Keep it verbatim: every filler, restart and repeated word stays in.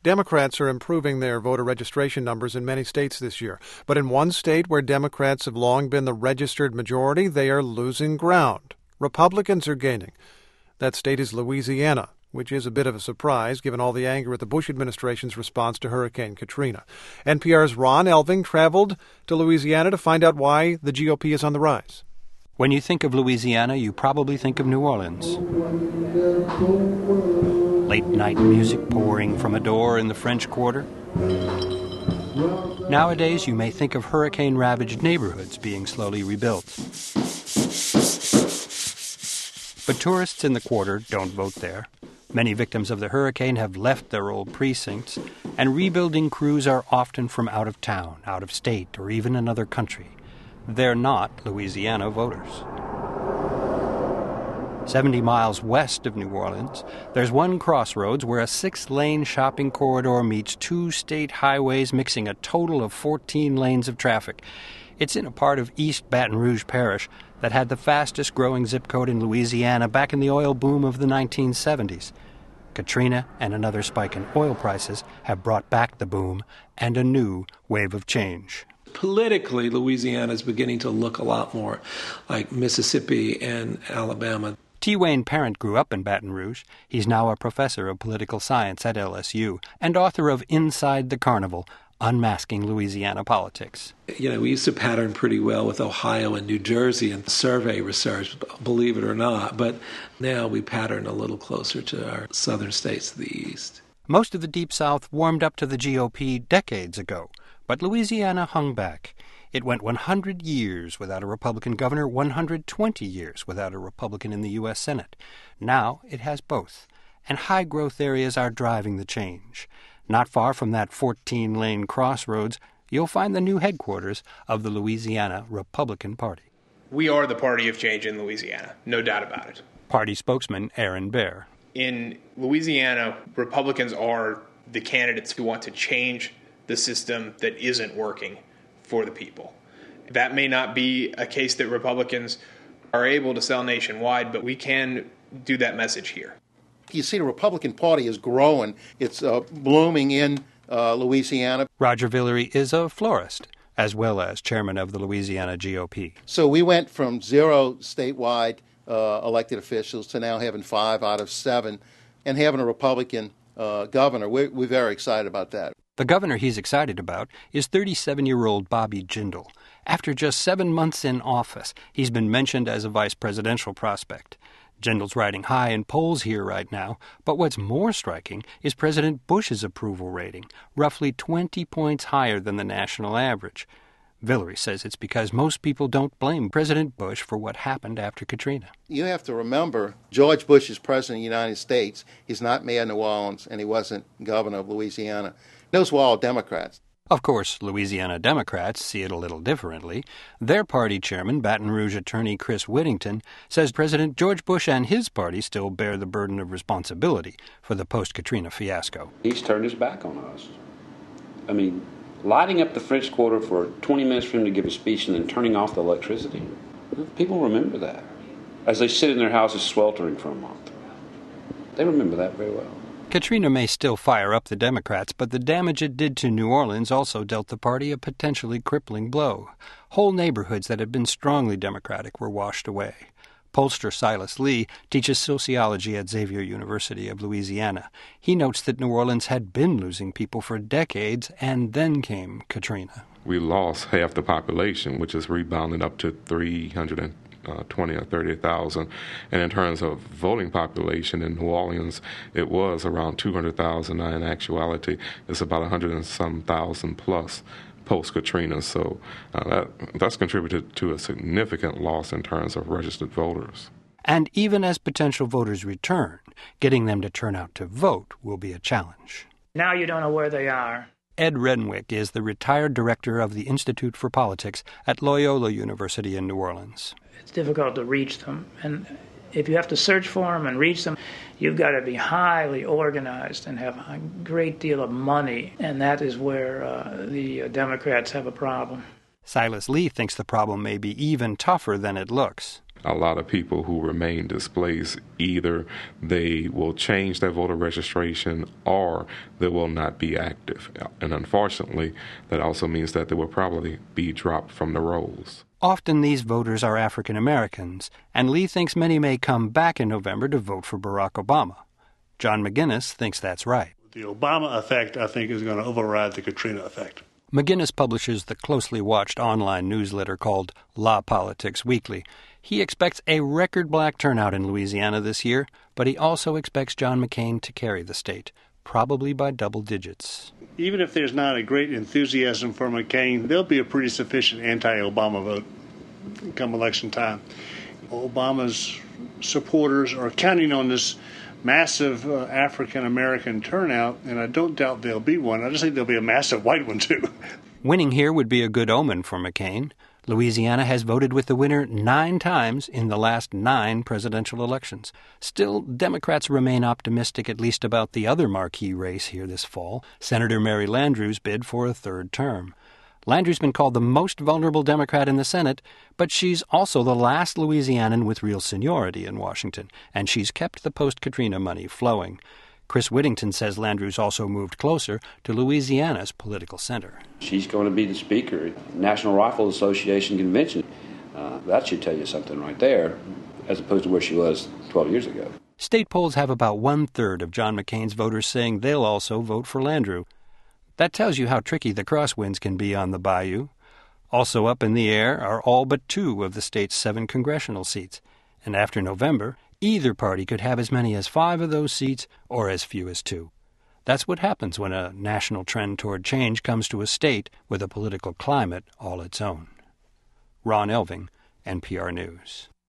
Democrats are improving their voter registration numbers in many states this year. But in one state where Democrats have long been the registered majority, they are losing ground. Republicans are gaining. That state is Louisiana, which is a bit of a surprise given all the anger at the Bush administration's response to Hurricane Katrina. N P R's Ron Elving traveled to Louisiana to find out why the G O P is on the rise. When you think of Louisiana, you probably think of New Orleans. Late-night music pouring from a door in the French Quarter. Nowadays, you may think of hurricane-ravaged neighborhoods being slowly rebuilt. But tourists in the Quarter don't vote there. Many victims of the hurricane have left their old precincts, and rebuilding crews are often from out of town, out of state, or even another country. They're not Louisiana voters. Seventy miles west of New Orleans, there's one crossroads where a six-lane shopping corridor meets two state highways, mixing a total of fourteen lanes of traffic. It's in a part of East Baton Rouge Parish that had the fastest-growing zip code in Louisiana back in the oil boom of the nineteen seventies. Katrina and another spike in oil prices have brought back the boom and a new wave of change. Politically, Louisiana is beginning to look a lot more like Mississippi and Alabama. T. Wayne Parent grew up in Baton Rouge. He's now a professor of political science at L S U and author of Inside the Carnival, Unmasking Louisiana Politics. You know, we used to pattern pretty well with Ohio and New Jersey and survey research, believe it or not, but now we pattern a little closer to our southern states to the east. Most of the Deep South warmed up to the G O P decades ago, but Louisiana hung back. It went one hundred years without a Republican governor, one hundred twenty years without a Republican in the U S Senate. Now it has both, and high-growth areas are driving the change. Not far from that fourteen-lane crossroads, you'll find the new headquarters of the Louisiana Republican Party. We are the party of change in Louisiana, no doubt about it. Party spokesman Aaron Bear. In Louisiana, Republicans are the candidates who want to change the system that isn't working for the people. That may not be a case that Republicans are able to sell nationwide, but we can do that message here. You see the Republican Party is growing. It's uh, blooming in uh, Louisiana. Roger Villery is a florist, as well as chairman of the Louisiana G O P. So we went from zero statewide uh, elected officials to now having five out of seven and having a Republican uh, governor. We're, we're very excited about that. The governor he's excited about is thirty-seven-year-old Bobby Jindal. After just seven months in office, he's been mentioned as a vice presidential prospect. Jindal's riding high in polls here right now, but what's more striking is President Bush's approval rating, roughly twenty points higher than the national average. Villery says it's because most people don't blame President Bush for what happened after Katrina. You have to remember, George Bush is president of the United States. He's not mayor of New Orleans, and he wasn't governor of Louisiana. Those were all Democrats. Of course, Louisiana Democrats see it a little differently. Their party chairman, Baton Rouge attorney Chris Whittington, says President George Bush and his party still bear the burden of responsibility for the post-Katrina fiasco. He's turned his back on us. I mean, lighting up the French Quarter for twenty minutes for him to give a speech and then turning off the electricity. People remember that as they sit in their houses sweltering for a month. They remember that very well. Katrina may still fire up the Democrats, but the damage it did to New Orleans also dealt the party a potentially crippling blow. Whole neighborhoods that had been strongly Democratic were washed away. Pollster Silas Lee teaches sociology at Xavier University of Louisiana. He notes that New Orleans had been losing people for decades, and then came Katrina. We lost half the population, which is rebounding up to three hundred twenty or thirty thousand. And in terms of voting population in New Orleans, it was around two hundred thousand. Now, in actuality, it's about one hundred and some thousand plus post-Katrina. So uh, that that's contributed to a significant loss in terms of registered voters. And even as potential voters return, getting them to turn out to vote will be a challenge. Now you don't know where they are. Ed Renwick is the retired director of the Institute for Politics at Loyola University in New Orleans. It's difficult to reach them, and if you have to search for them and reach them, you've got to be highly organized and have a great deal of money, and that is where uh, the Democrats have a problem. Silas Lee thinks the problem may be even tougher than it looks. A lot of people who remain displaced, either they will change their voter registration or they will not be active. And unfortunately, that also means that they will probably be dropped from the rolls. Often these voters are African Americans, and Lee thinks many may come back in November to vote for Barack Obama. John McGinnis thinks that's right. The Obama effect, I think, is going to override the Katrina effect. McGinnis publishes the closely watched online newsletter called La Politics Weekly. He expects a record black turnout in Louisiana this year, but he also expects John McCain to carry the state, probably by double digits. Even if there's not a great enthusiasm for McCain, there'll be a pretty sufficient anti-Obama vote come election time. Obama's supporters are counting on this massive uh, African-American turnout, and I don't doubt there'll be one. I just think there'll be a massive white one, too. Winning here would be a good omen for McCain. Louisiana has voted with the winner nine times in the last nine presidential elections. Still, Democrats remain optimistic at least about the other marquee race here this fall, Senator Mary Landrieu's bid for a third term. Landrieu's been called the most vulnerable Democrat in the Senate, but she's also the last Louisianan with real seniority in Washington, and she's kept the post-Katrina money flowing. Chris Whittington says Landrieu's also moved closer to Louisiana's political center. She's going to be the speaker at the National Rifle Association convention. Uh, that should tell you something right there, as opposed to where she was twelve years ago. State polls have about one-third of John McCain's voters saying they'll also vote for Landrieu. That tells you how tricky the crosswinds can be on the bayou. Also up in the air are all but two of the state's seven congressional seats. And after November, either party could have as many as five of those seats or as few as two. That's what happens when a national trend toward change comes to a state with a political climate all its own. Ron Elving, N P R News.